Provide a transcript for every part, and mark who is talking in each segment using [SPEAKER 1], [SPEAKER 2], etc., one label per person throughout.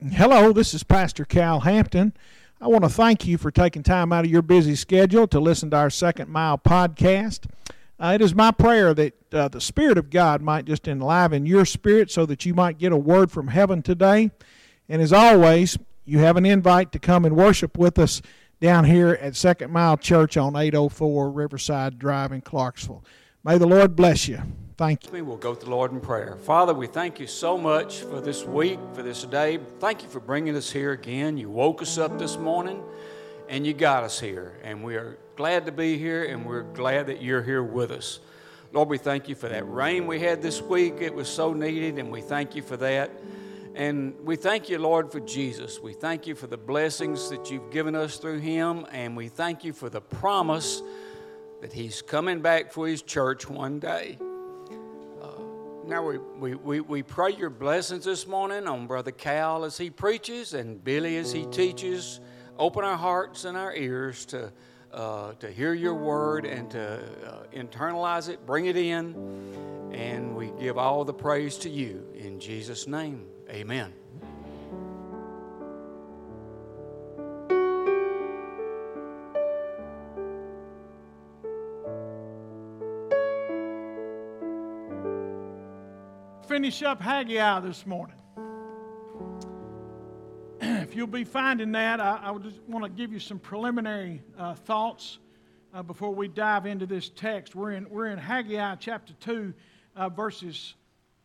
[SPEAKER 1] Hello, this is Pastor Cal Hampton. I want to thank you for taking time out of your busy schedule to listen to our Second Mile podcast. It is my prayer that the Spirit of God might just enliven your spirit so that you might get a word from heaven today. And as always, you have an invite to come and worship with us down here at Second Mile Church on 804 Riverside Drive in Clarksville. May the Lord bless you. Thank you.
[SPEAKER 2] We'll go to the Lord in prayer. Father, we thank you so much for this week, for this day. Thank you for bringing us here again. You woke us up this morning, and you got us here. And we are glad to be here, and we're glad that you're here with us. Lord, we thank you for that rain we had this week. It was so needed, and we thank you for that. And we thank you, Lord, for Jesus. We thank you for the blessings that you've given us through him, and we thank you for the promise that he's coming back for his church one day. Now we pray your blessings this morning on Brother Cal as he preaches and Billy as he teaches. Open our hearts and our ears to hear your word and to internalize it, bring it in, and we give all the praise to you. In Jesus' name, amen.
[SPEAKER 1] Finish up Haggai this morning. If you'll be finding that, I would just want to give you some preliminary thoughts before we dive into this text. We're in Haggai chapter 2, verses.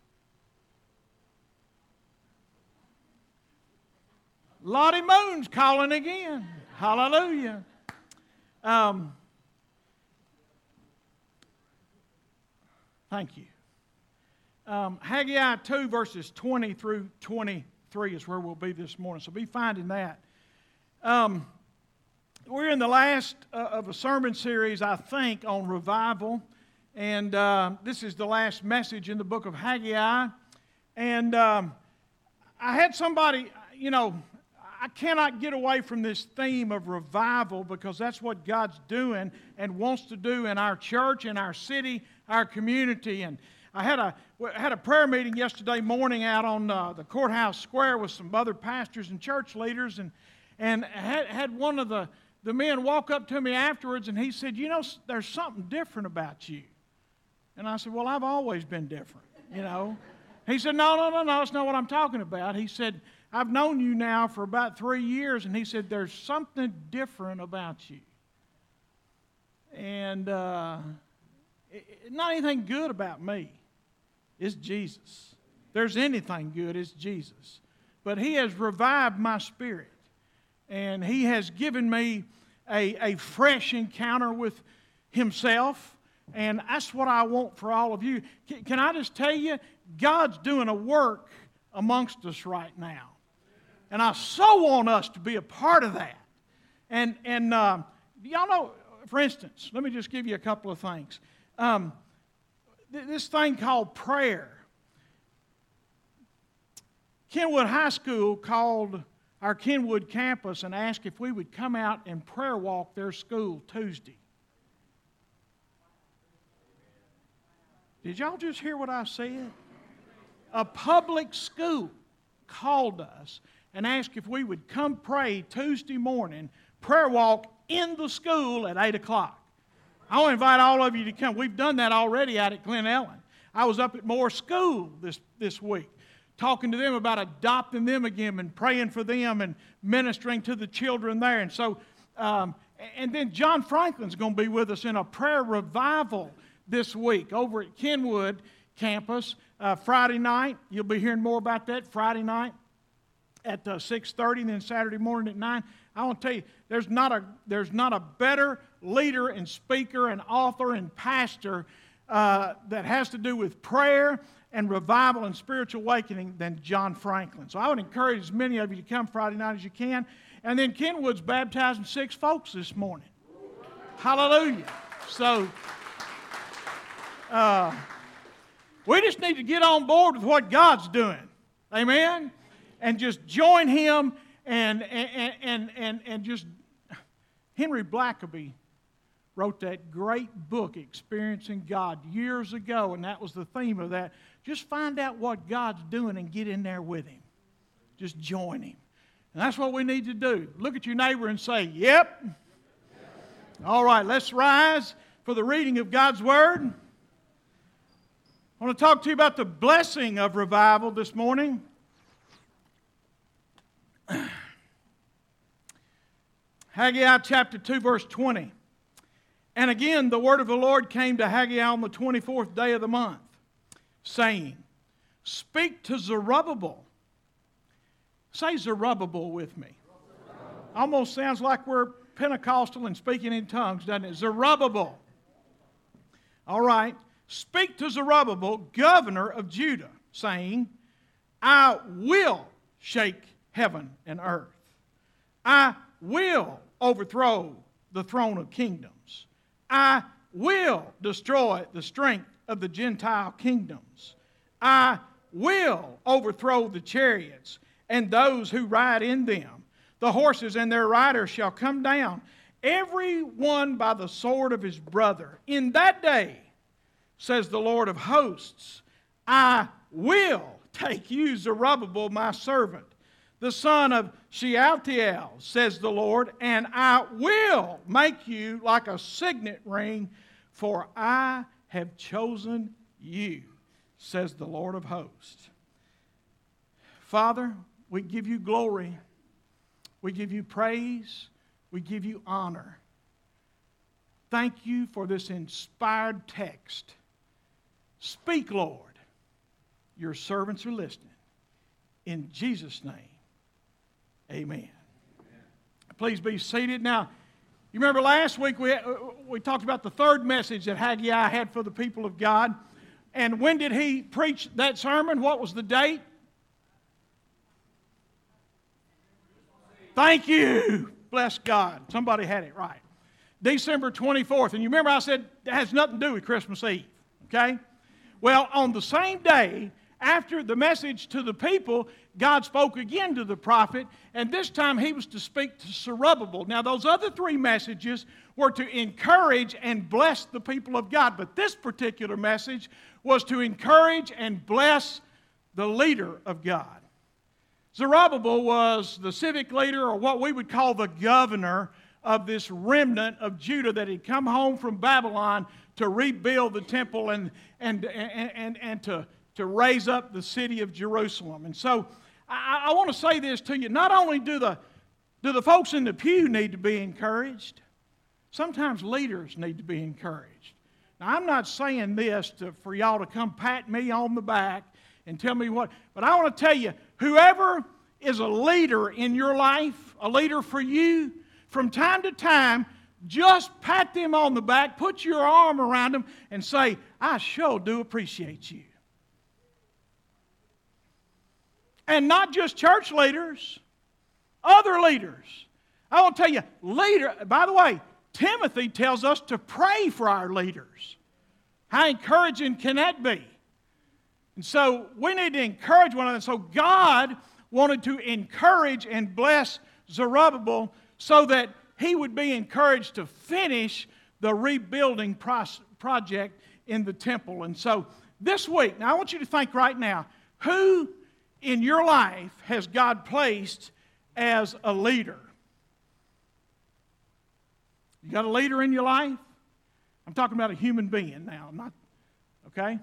[SPEAKER 1] Lottie Moon's calling again. Hallelujah. Thank you. Haggai 2 verses 20 through 23 is where we'll be this morning. So be finding that. We're in the last of a sermon series, I think, on revival. And this is the last message in the book of Haggai. And I had somebody, I cannot get away from this theme of revival because that's what God's doing and wants to do in our church, in our city, our community. And I had a prayer meeting yesterday morning out on the courthouse square with some other pastors and church leaders, and had one of the men walk up to me afterwards, and he said, there's something different about you. And I said, well, I've always been different, He said, no, that's not what I'm talking about. He said, I've known you now for about 3 years, and he said, there's something different about you. And not anything good about me. It's Jesus. If there's anything good, it's Jesus. But he has revived my spirit. And he has given me a fresh encounter with himself. And that's what I want for all of you. Can I just tell you, God's doing a work amongst us right now. And I so want us to be a part of that. And y'all know, for instance, let me just give you a couple of things. This thing called prayer. Kenwood High School called our Kenwood campus and asked if we would come out and prayer walk their school Tuesday. Did y'all just hear what I said? A public school called us and asked if we would come pray Tuesday morning, prayer walk in the school at 8 o'clock. I want to invite all of you to come. We've done that already out at Glen Ellen. I was up at Moore School this week, talking to them about adopting them again and praying for them and ministering to the children there. And so, and then John Franklin's going to be with us in a prayer revival this week over at Kenwood campus Friday night. You'll be hearing more about that Friday night at 6:30 and then Saturday morning at 9. I want to tell you, there's not a better leader and speaker and author and pastor that has to do with prayer and revival and spiritual awakening than John Franklin. So I would encourage as many of you to come Friday night as you can. And then Kenwood's baptizing 6 folks this morning. Hallelujah. So we just need to get on board with what God's doing. Amen? And just join him and just Henry Blackaby wrote that great book, Experiencing God, years ago, and that was the theme of that. Just find out what God's doing and get in there with him. just join Him. And that's what we need to do. Look at your neighbor and say, yep. All right, let's rise for the reading of God's Word. I want to talk to you about the blessing of revival this morning. Haggai chapter 2, verse 20. And again, the word of the Lord came to Haggai on the 24th day of the month, saying, speak to Zerubbabel. Say Zerubbabel with me. Almost sounds like we're Pentecostal and speaking in tongues, doesn't it? Zerubbabel. All right. Speak to Zerubbabel, governor of Judah, saying, I will shake heaven and earth. I will overthrow the throne of kingdoms. I will destroy the strength of the Gentile kingdoms. I will overthrow the chariots and those who ride in them. The horses and their riders shall come down, every one by the sword of his brother. In that day, says the Lord of hosts, I will take you, Zerubbabel, my servant, the son of Shealtiel, says the Lord, and I will make you like a signet ring, for I have chosen you, says the Lord of hosts. Father, we give you glory. We give you praise. We give you honor. Thank you for this inspired text. Speak, Lord. Your servants are listening. In Jesus' name, amen. Please be seated. Now, you remember last week we talked about the third message that Haggai had for the people of God. And when did he preach that sermon? What was the date? Thank you. Bless God. Somebody had it right. December 24th. And you remember I said it has nothing to do with Christmas Eve. Okay? Well, on the same day, after the message to the people, God spoke again to the prophet, and this time he was to speak to Zerubbabel. Now, those other three messages were to encourage and bless the people of God, but this particular message was to encourage and bless the leader of God. Zerubbabel was the civic leader, or what we would call the governor of this remnant of Judah that had come home from Babylon to rebuild the temple and to raise up the city of Jerusalem. And so I want to say this to you. Not only do the folks in the pew need to be encouraged, sometimes leaders need to be encouraged. Now, I'm not saying this for y'all to come pat me on the back and tell me what, but I want to tell you, whoever is a leader in your life, a leader for you, from time to time, just pat them on the back, put your arm around them, and say, I sure do appreciate you. And not just church leaders, other leaders. I want to tell you, by the way, Timothy tells us to pray for our leaders. How encouraging can that be? And so we need to encourage one another. So God wanted to encourage and bless Zerubbabel so that he would be encouraged to finish the rebuilding project in the temple. And so this week, now I want you to think right now, who in your life has God placed as a leader? You got a leader in your life? I'm talking about a human being now. I'm not, okay?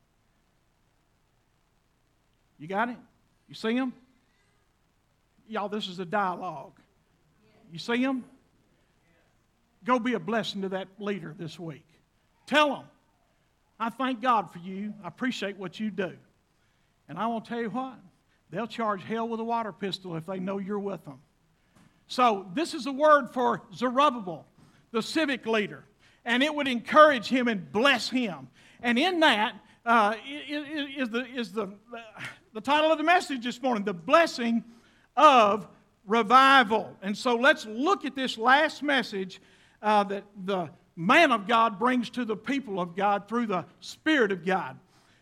[SPEAKER 1] You got it? You see him? Y'all, this is a dialogue. You see him? Go be a blessing to that leader this week. Tell him, I thank God for you. I appreciate what you do. And I want to tell you what, they'll charge hell with a water pistol if they know you're with them. So this is a word for Zerubbabel, the civic leader. And it would encourage him and bless him. And in that is the title of the message this morning, The Blessing of Revival. And so let's look at this last message that the man of God brings to the people of God through the Spirit of God.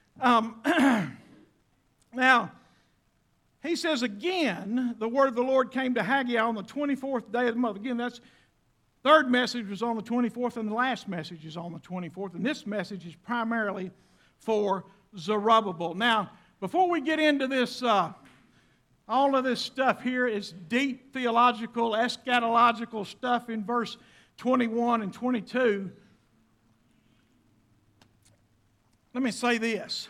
[SPEAKER 1] Now, he says again, the word of the Lord came to Haggai on the 24th day of the month. Again, that's third message was on the 24th, and the last message is on the 24th. And this message is primarily for Zerubbabel. Now, before we get into this, I all of this stuff here is deep theological, eschatological stuff in verse 21 and 22. Let me say this.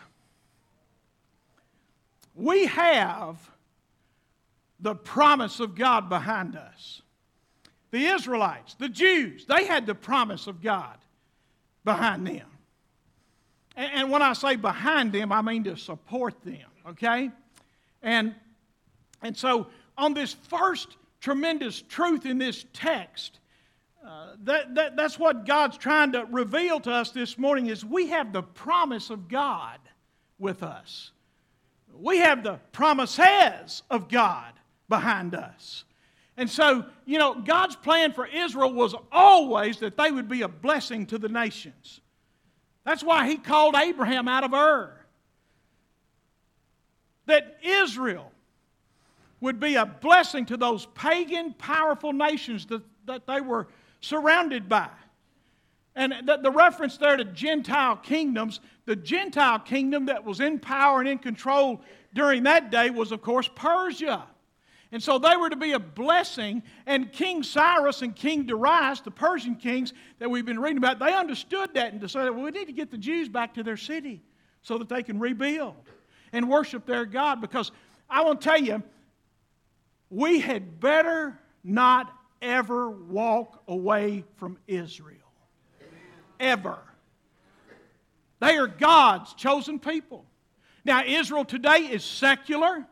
[SPEAKER 1] We have the promise of God behind us. The Israelites, the Jews, they had the promise of God behind them. And when I say behind them, I mean to support them, okay? And so on this first tremendous truth in this text, that's what God's trying to reveal to us this morning is we have the promise of God with us. We have the promises of God behind us. And so, you know, God's plan for Israel was always that they would be a blessing to the nations. That's why He called Abraham out of Ur. That Israel would be a blessing to those pagan, powerful nations that they were surrounded by. And the reference there to Gentile kingdoms, the Gentile kingdom that was in power and in control during that day was, of course, Persia. And so they were to be a blessing, and King Cyrus and King Darius, the Persian kings that we've been reading about, they understood that and decided, well, we need to get the Jews back to their city so that they can rebuild and worship their God. Because I want to tell you, we had better not ever walk away from Israel. Ever. They are God's chosen people. Now, Israel today is secular.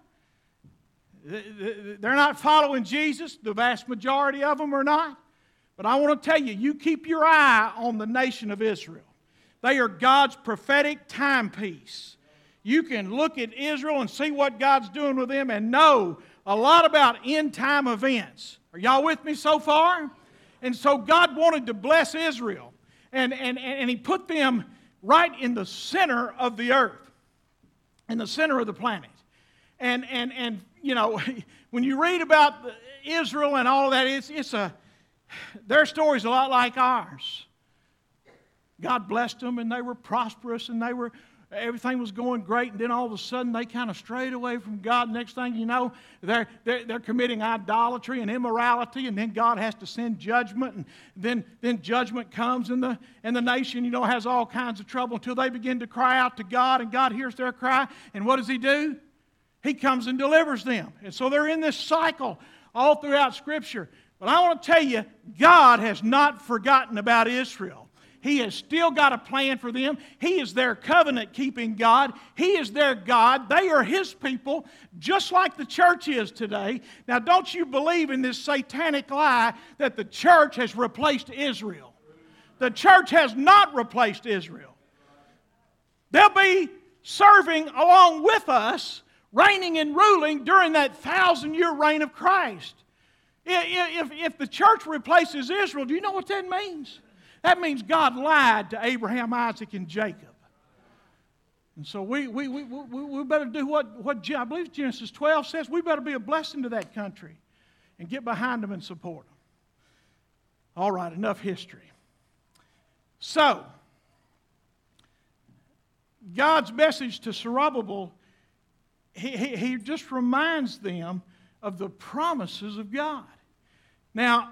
[SPEAKER 1] They're not following Jesus. The vast majority of them are not. But I want to tell you, you keep your eye on the nation of Israel. They are God's prophetic timepiece. You can look at Israel and see what God's doing with them and know a lot about end-time events. Are y'all with me so far? And so God wanted to bless Israel. And He put them right in the center of the earth, in the center of the planet. And you know, when you read about Israel and all of that, their story's a lot like ours. God blessed them, and they were prosperous, and everything was going great, and then all of a sudden they kind of strayed away from God. Next thing you know, they're committing idolatry and immorality, and then God has to send judgment, and then judgment comes, and the nation, you know, has all kinds of trouble until they begin to cry out to God, and God hears their cry, and what does He do? He comes and delivers them. And so they're in this cycle all throughout Scripture. But I want to tell you, God has not forgotten about Israel. He has still got a plan for them. He is their covenant-keeping God. He is their God. They are His people, just like the church is today. Now, don't you believe in this satanic lie that the church has replaced Israel. The church has not replaced Israel. They'll be serving along with us, reigning and ruling during that 1,000-year reign of Christ. If the church replaces Israel, do you know what that means? That means God lied to Abraham, Isaac, and Jacob. And so we better do what I believe Genesis 12 says. We better be a blessing to that country and get behind them and support them. All right, enough history. So, God's message to Zerubbabel, he just reminds them of the promises of God. Now,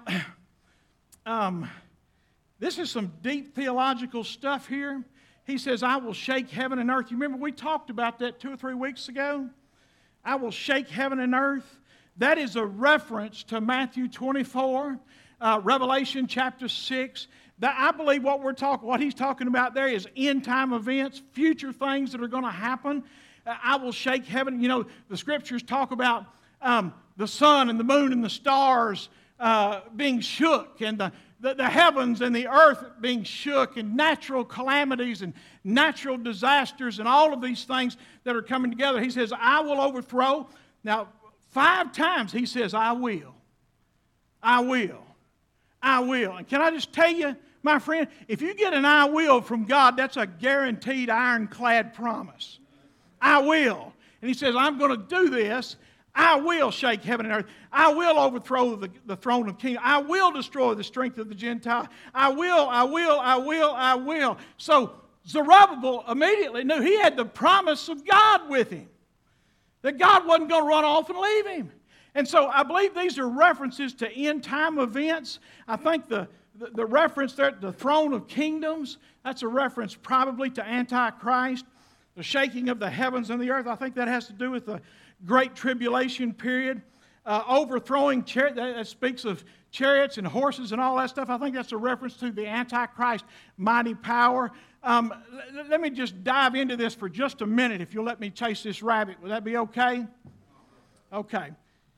[SPEAKER 1] this is some deep theological stuff here. He says, I will shake heaven and earth. You remember we talked about that 2 or 3 weeks ago? I will shake heaven and earth. That is a reference to Matthew 24, Revelation chapter 6. I believe what he's talking about there is end-time events, future things that are going to happen. I will shake heaven. You know, the Scriptures talk about the sun and the moon and the stars being shook, and the heavens and the earth being shook, and natural calamities and natural disasters and all of these things that are coming together. He says, I will overthrow. Now, 5 times he says, I will. I will. I will. And can I just tell you, my friend, if you get an I will from God, that's a guaranteed ironclad promise. I will. And he says, I'm going to do this. I will shake heaven and earth. I will overthrow the throne of kings. I will destroy the strength of the Gentile. I will. So Zerubbabel immediately knew he had the promise of God with him. That God wasn't going to run off and leave him. And so I believe these are references to end-time events. I think the reference there, the throne of kingdoms, that's a reference probably to Antichrist. The shaking of the heavens and the earth, I think that has to do with the Great Tribulation period. Overthrowing chariots, that speaks of chariots and horses and all that stuff. I think that's a reference to the Antichrist mighty power. Let me just dive into this for just a minute if you'll let me chase this rabbit. Would that be okay? Okay.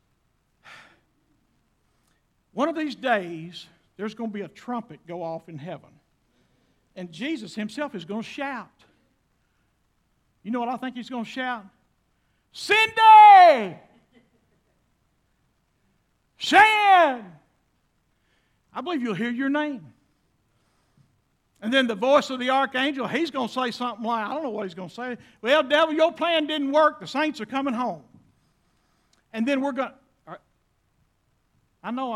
[SPEAKER 1] One of these days, there's going to be a trumpet go off in heaven. And Jesus himself is going to shout. You know what I think he's going to shout? Cindy! Shan! I believe you'll hear your name. And then the voice of the archangel, he's going to say something like, I don't know what he's going to say. Well, devil, your plan didn't work. The saints are coming home. And then we're going to, I know,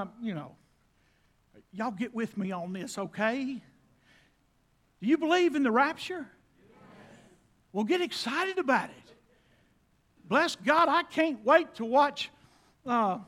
[SPEAKER 1] y'all get with me on this, okay? Do you believe in the rapture? Well, get excited about it. Bless God, I can't wait to watch. I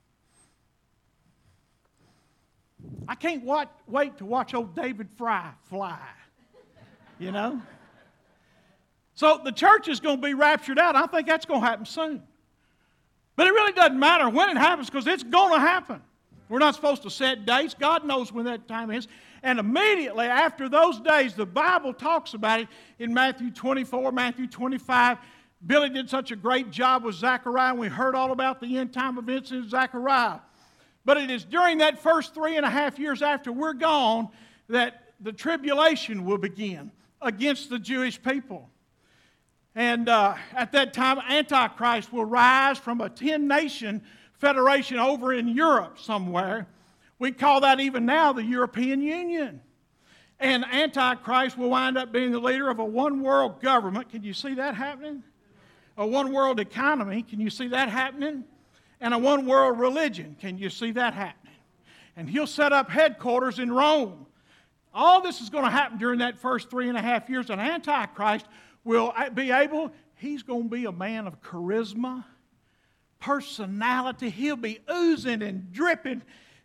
[SPEAKER 1] can't wait to watch old David Fry fly. You know? So the church is going to be raptured out. I think that's going to happen soon. But it really doesn't matter when it happens because it's going to happen. We're not supposed to set dates. God knows when that time is. And immediately after those days, the Bible talks about it in Matthew 24, Matthew 25. Billy did such a great job with Zechariah, and we heard all about the end-time events in Zechariah. But it is during that first 3.5 years after we're gone that the tribulation will begin against the Jewish people. And at that time, Antichrist will rise from a 10-nation federation over in Europe somewhere. We call that even now the European Union. And Antichrist will wind up being the leader of a one-world government. Can you see that happening? A one-world economy. Can you see that happening? And a one-world religion. Can you see that happening? And he'll set up headquarters in Rome. All this is going to happen during that first 3.5 years. And Antichrist will be able, he's going to be a man of charisma, personality. He'll be oozing and dripping.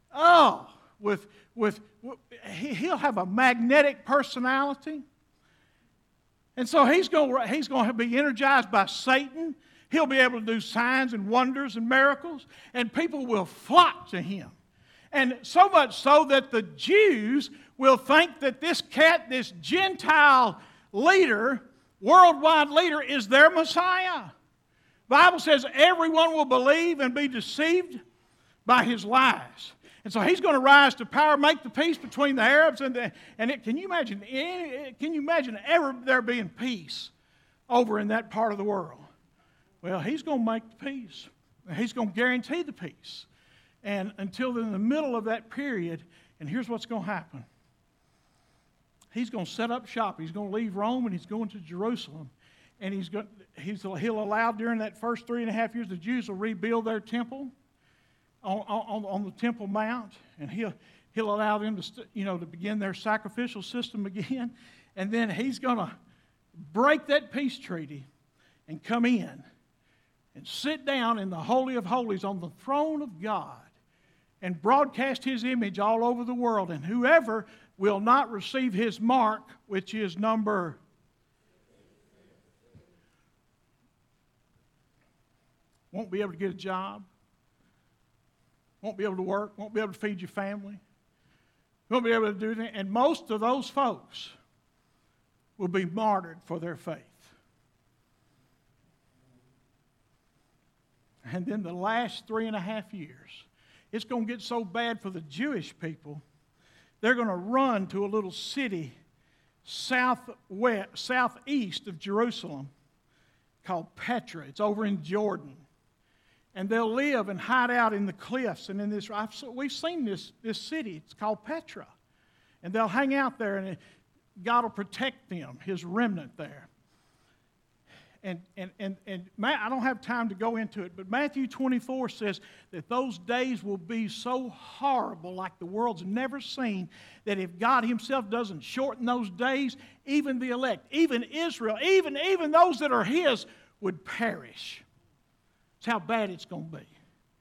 [SPEAKER 1] He'll have a magnetic personality. And so he's going to be energized by Satan. He'll be able to do signs and wonders and miracles. And people will flock to him. And so much so that the Jews will think that this Gentile leader, worldwide leader, is their Messiah. The Bible says everyone will believe and be deceived by his lies. And so he's going to rise to power, make the peace between the Arabs can you imagine ever there being peace over in that part of the world? Well, he's going to make the peace. He's going to guarantee the peace. And until in the middle of that period, and here's what's going to happen. He's going to set up shop. He's going to leave Rome and he's going to Jerusalem. And he'll allow during that first 3.5 years the Jews will rebuild their temple on the Temple Mount, and he'll allow them to begin their sacrificial system again, and then he's going to break that peace treaty and come in and sit down in the Holy of Holies on the throne of God and broadcast his image all over the world, and whoever will not receive his mark, which is number won't be able to get a job, won't be able to work, won't be able to feed your family, won't be able to do anything. And most of those folks will be martyred for their faith. And then the last 3.5 years, it's going to get so bad for the Jewish people, they're going to run to a little city southeast of Jerusalem called Petra. It's over in Jordan. And they'll live and hide out in the cliffs and in this. We've seen this city. It's called Petra. And they'll hang out there, and God will protect them, his remnant there. And I don't have time to go into it, but Matthew 24 says that those days will be so horrible, like the world's never seen, that if God himself doesn't shorten those days, even the elect, even Israel, even those that are his, would perish. That's how bad it's going to be.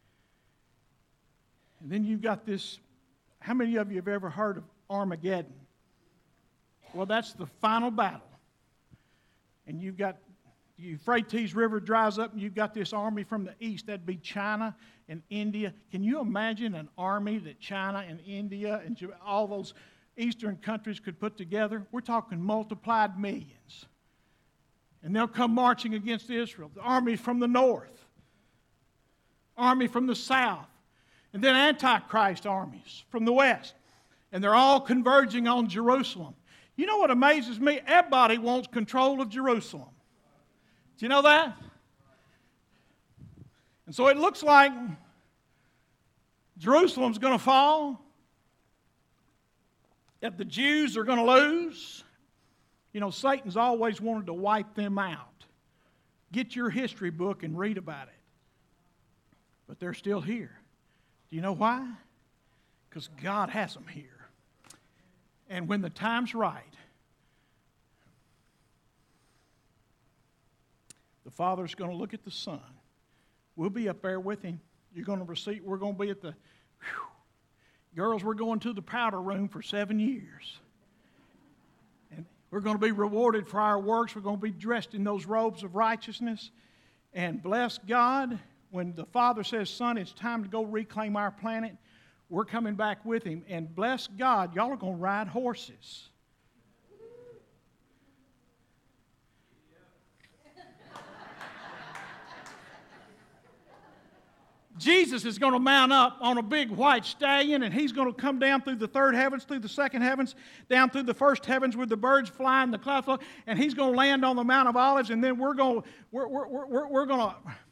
[SPEAKER 1] And then you've got this, how many of you have ever heard of Armageddon? Well, that's the final battle. And you've got, the Euphrates River dries up, and you've got this army from the east. That'd be China and India. Can you imagine an army that China and India and all those eastern countries could put together? We're talking multiplied millions. And they'll come marching against Israel. The army from the north, army from the south, and then Antichrist armies from the west. And they're all converging on Jerusalem. You know what amazes me? Everybody wants control of Jerusalem. Do you know that? And so it looks like Jerusalem's going to fall, that the Jews are going to lose. You know, Satan's always wanted to wipe them out. Get your history book and read about it. But they're still here. Do you know why? Because God has them here. And when the time's right, the Father's going to look at the Son. We'll be up there with Him. You're going to receive. We're going to be at the, girls, we're going to the powder room for 7 years. And we're going to be rewarded for our works. We're going to be dressed in those robes of righteousness. And bless God, when the Father says, Son, it's time to go reclaim our planet, we're coming back with Him. And bless God, y'all are going to ride horses. Jesus is going to mount up on a big white stallion, and He's going to come down through the third heavens, through the second heavens, down through the first heavens with the birds flying, the clouds flying, and He's going to land on the Mount of Olives, and then we're going to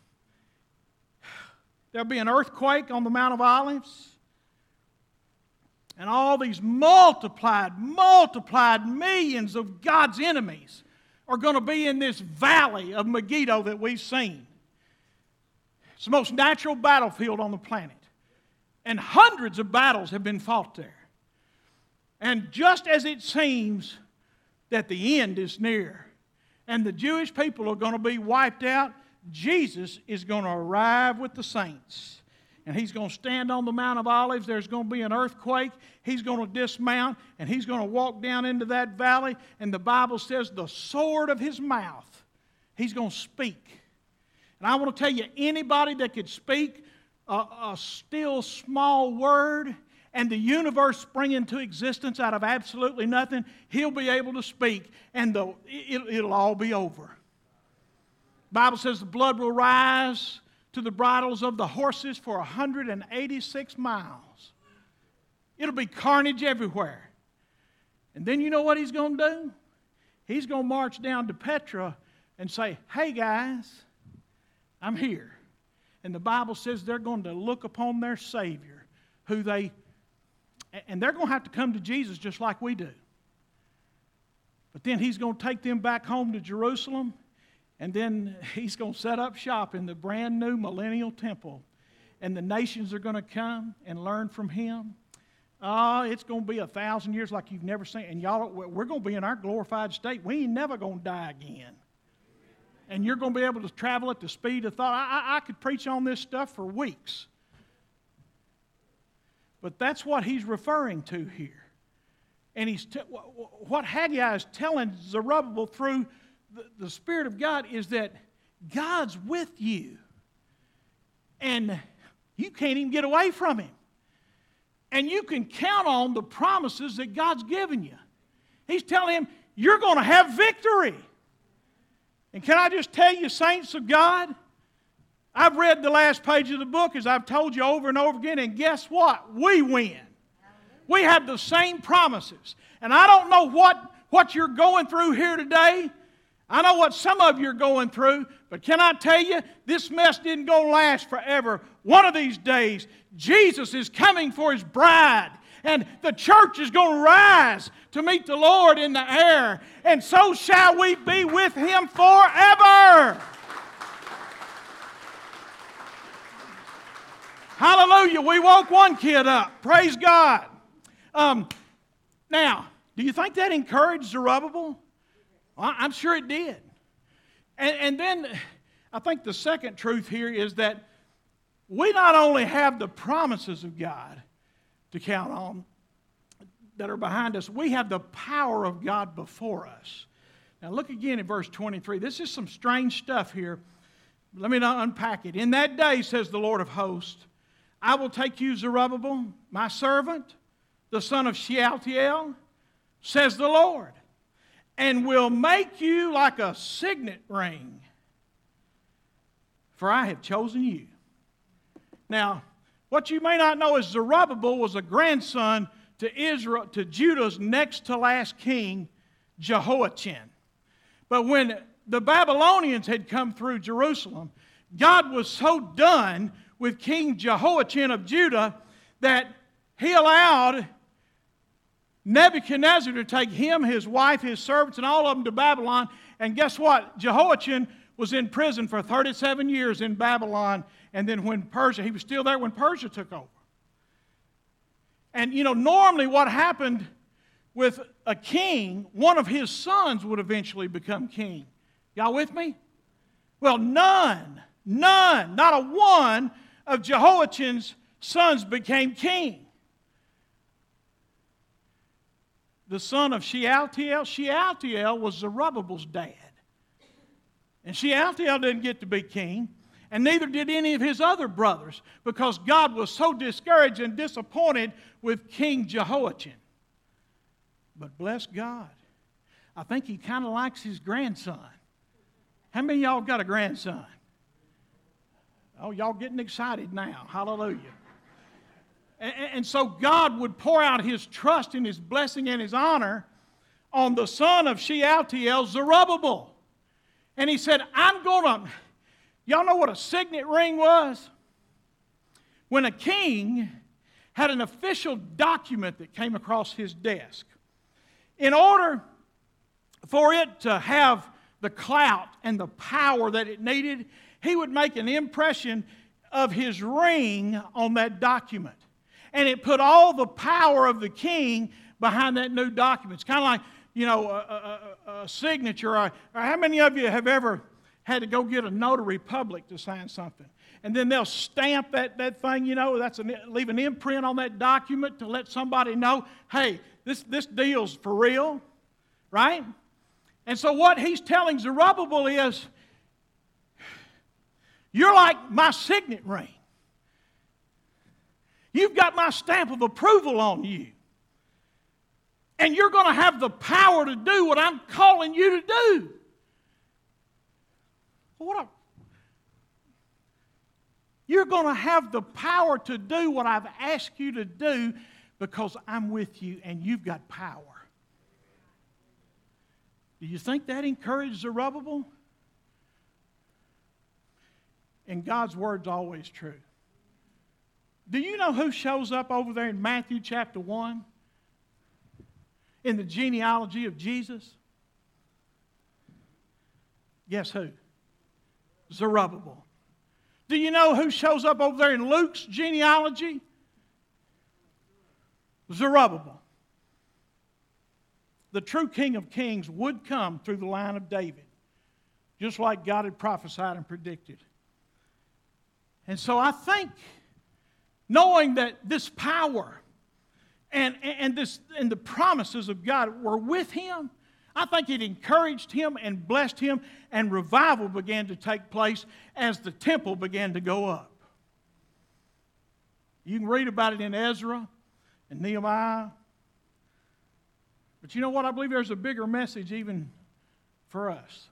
[SPEAKER 1] there'll be an earthquake on the Mount of Olives. And all these multiplied millions of God's enemies are going to be in this valley of Megiddo that we've seen. It's the most natural battlefield on the planet. And hundreds of battles have been fought there. And just as it seems that the end is near and the Jewish people are going to be wiped out, Jesus is going to arrive with the saints. And He's going to stand on the Mount of Olives. There's going to be an earthquake. He's going to dismount, and He's going to walk down into that valley. And the Bible says the sword of His mouth, He's going to speak. And I want to tell you, anybody that could speak a still small word and the universe spring into existence out of absolutely nothing, He'll be able to speak, and it'll all be over. The Bible says the blood will rise to the bridles of the horses for 186 miles. It'll be carnage everywhere. And then you know what He's going to do? He's going to march down to Petra and say, hey guys, I'm here. And the Bible says they're going to look upon their Savior, and they're going to have to come to Jesus just like we do. But then He's going to take them back home to Jerusalem, and then He's going to set up shop in the brand new millennial temple. And the nations are going to come and learn from Him. It's going to be 1,000 years like you've never seen. And y'all, we're going to be in our glorified state. We ain't never going to die again. And you're going to be able to travel at the speed of thought. I could preach on this stuff for weeks. But that's what he's referring to here. And what Haggai is telling Zerubbabel through the Spirit of God is that God's with you. And you can't even get away from Him. And you can count on the promises that God's given you. He's telling him, you're going to have victory. And can I just tell you, saints of God, I've read the last page of the book, as I've told you over and over again, and guess what? We win. We have the same promises. And I don't know what you're going through here today. I know what some of you are going through, but can I tell you, this mess didn't go last forever. One of these days, Jesus is coming for His bride, and the church is going to rise to meet the Lord in the air, and so shall we be with Him forever. Hallelujah. We woke one kid up. Praise God. Now, do you think that encouraged Zerubbabel? Well, I'm sure it did. And then I think the second truth here is that we not only have the promises of God to count on that are behind us, we have the power of God before us. Now look again at verse 23. This is some strange stuff here. Let me unpack it. In that day, says the Lord of hosts, I will take you, Zerubbabel, my servant, the son of Shealtiel, says the Lord, and will make you like a signet ring, for I have chosen you. Now, what you may not know is Zerubbabel was a grandson to Judah's next to last king, Jehoiachin. But when the Babylonians had come through Jerusalem, God was so done with King Jehoiachin of Judah that he allowed Nebuchadnezzar to take him, his wife, his servants, and all of them to Babylon. And guess what? Jehoiachin was in prison for 37 years in Babylon. And then when he was still there when Persia took over. And normally what happened with a king, one of his sons would eventually become king. Y'all with me? Well, none, not a one of Jehoiachin's sons became king. The son of Shealtiel was Zerubbabel's dad. And Shealtiel didn't get to be king, and neither did any of his other brothers, because God was so discouraged and disappointed with King Jehoiachin. But bless God, I think he kind of likes his grandson. How many of y'all got a grandson? Oh, y'all getting excited now. Hallelujah. And so God would pour out His trust and His blessing and His honor on the son of Shealtiel, Zerubbabel. And He said, y'all know what a signet ring was? When a king had an official document that came across his desk, in order for it to have the clout and the power that it needed, he would make an impression of his ring on that document. And it put all the power of the king behind that new document. It's kind of like, a signature. Or how many of you have ever had to go get a notary public to sign something? And then they'll stamp that thing, leave an imprint on that document to let somebody know, hey, this deal's for real, right? And so what he's telling Zerubbabel is, you're like my signet ring. You've got my stamp of approval on you. And you're going to have the power to do what I'm calling you to do. You're going to have the power to do what I've asked you to do because I'm with you and you've got power. Do you think that encouraged Zerubbabel? And God's word's always true. Do you know who shows up over there in Matthew chapter 1? In the genealogy of Jesus? Guess who? Zerubbabel. Do you know who shows up over there in Luke's genealogy? Zerubbabel. The true King of Kings would come through the line of David, just like God had prophesied and predicted. And so I think, knowing that this power and the promises of God were with him, I think it encouraged him and blessed him, and revival began to take place as the temple began to go up. You can read about it in Ezra and Nehemiah. But you know what? I believe there's a bigger message even for us.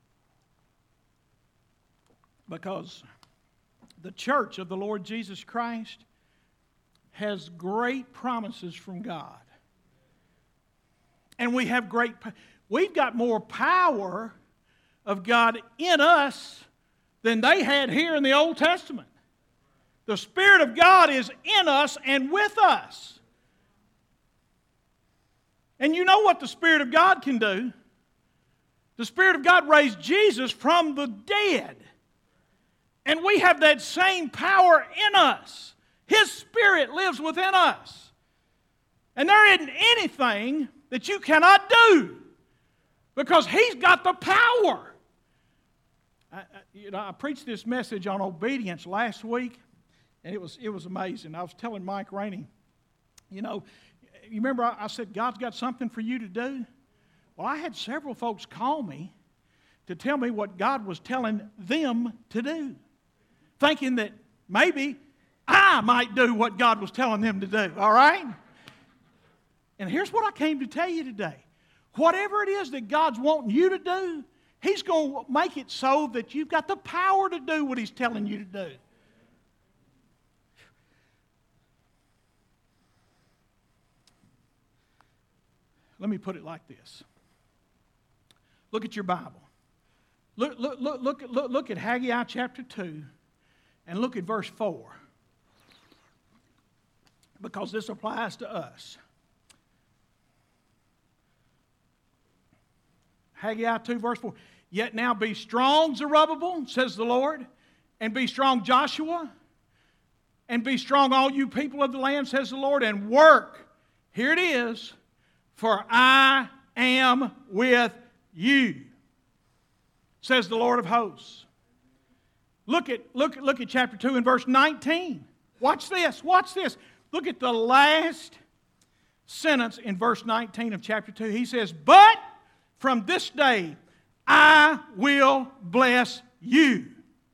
[SPEAKER 1] Because the church of the Lord Jesus Christ has great promises from God. And we've got more power of God in us than they had here in the Old Testament. The Spirit of God is in us and with us. And you know what the Spirit of God can do? The Spirit of God raised Jesus from the dead. And we have that same power in us. His Spirit lives within us. And there isn't anything that you cannot do, because He's got the power. I preached this message on obedience last week, and it was amazing. I was telling Mike Rainey, you remember I said, God's got something for you to do? Well, I had several folks call me to tell me what God was telling them to do, thinking that maybe I might do what God was telling them to do, all right? And here's what I came to tell you today. Whatever it is that God's wanting you to do, He's going to make it so that you've got the power to do what He's telling you to do. Let me put it like this. Look at your Bible. Look at Haggai chapter 2 and look at verse 4. Because this applies to us. Haggai 2 verse 4. Yet now be strong, Zerubbabel, says the Lord, and be strong, Joshua, and be strong, all you people of the land, says the Lord, and work. Here it is. For I am with you, says the Lord of hosts. Look at chapter 2 and verse 19. Watch this. Look at the last sentence in verse 19 of chapter 2. He says, but from this day I will bless you.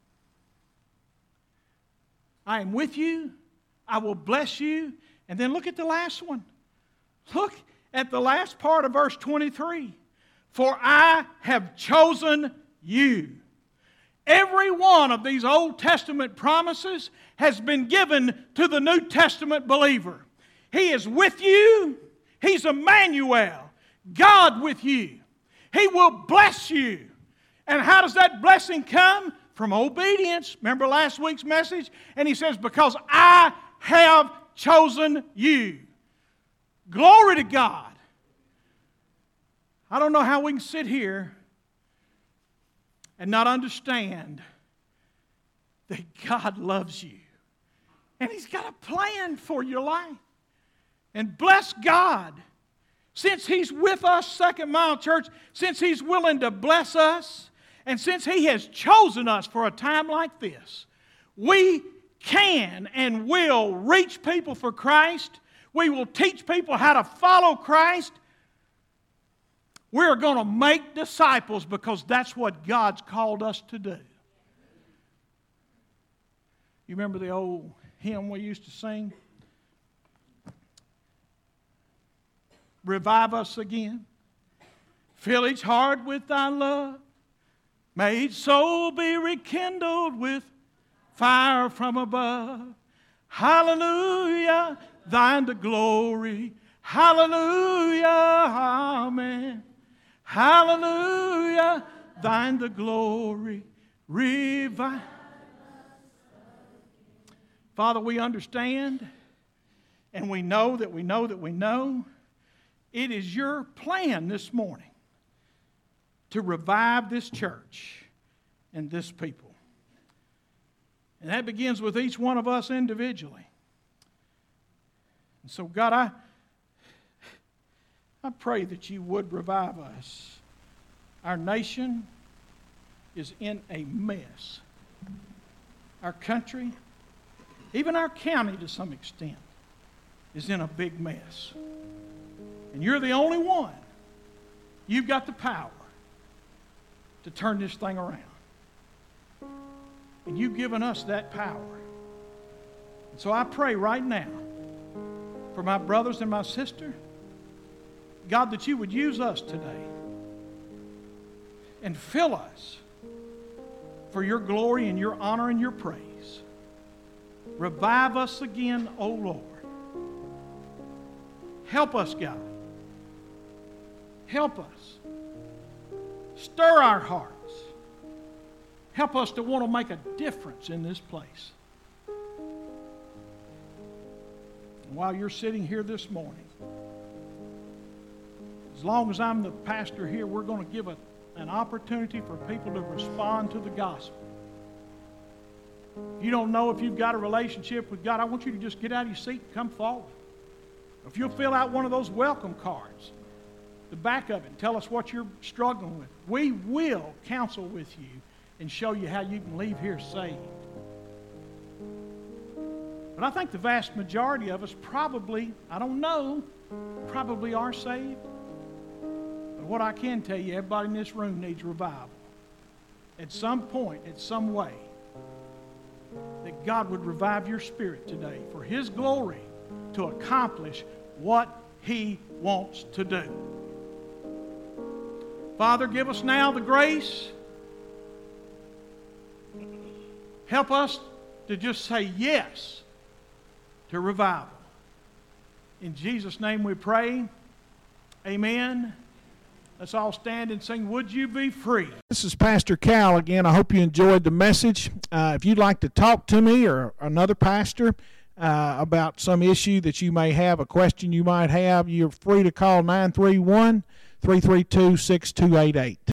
[SPEAKER 1] I am with you. I will bless you. And then look at the last one. Look at the last part of verse 23. For I have chosen you. Every one of these Old Testament promises has been given to the New Testament believer. He is with you. He's Emmanuel, God with you. He will bless you. And how does that blessing come? From obedience. Remember last week's message? And he says, because I have chosen you. Glory to God. I don't know how we can sit here and not understand that God loves you. And He's got a plan for your life. And bless God. Since He's with us, Second Mile Church, since He's willing to bless us, and since He has chosen us for a time like this, we can and will reach people for Christ. We will teach people how to follow Christ. We're going to make disciples because that's what God's called us to do. You remember the old hymn we used to sing? Revive us again. Fill each heart with Thy love. May each soul be rekindled with fire from above. Hallelujah, Thine the glory. Hallelujah, amen. Hallelujah, Thine the glory. Revive. Father, we understand and we know that we know that we know it is Your plan this morning to revive this church and this people. And that begins with each one of us individually. And so, God, I pray that You would revive us. Our nation is in a mess. Our country, even our county to some extent, is in a big mess. And You're the only one. You've got the power to turn this thing around. And You've given us that power. And so I pray right now for my brothers and my sister, God, that You would use us today and fill us for Your glory and Your honor and Your praise. Revive us again, O Lord. Help us, God. Help us. Stir our hearts. Help us to want to make a difference in this place. And while you're sitting here this morning, as long as I'm the pastor here, we're going to give an opportunity for people to respond to the gospel. If you don't know if you've got a relationship with God, I want you to just get out of your seat and come forward. If you'll fill out one of those welcome cards, the back of it, and tell us what you're struggling with. We will counsel with you and show you how you can leave here saved. But I think the vast majority of us probably, I don't know, probably are saved. But what I can tell you, everybody in this room needs revival. At some point, in some way, that God would revive your spirit today for His glory to accomplish what He wants to do. Father, give us now the grace. Help us to just say yes to revival. In Jesus' name we pray. Amen. Let's all stand and sing, "Would You Be Free?" This is Pastor Cal again. I hope you enjoyed the message. If you'd like to talk to me or another pastor about some issue that you may have, a question you might have, you're free to call 931-332-6288.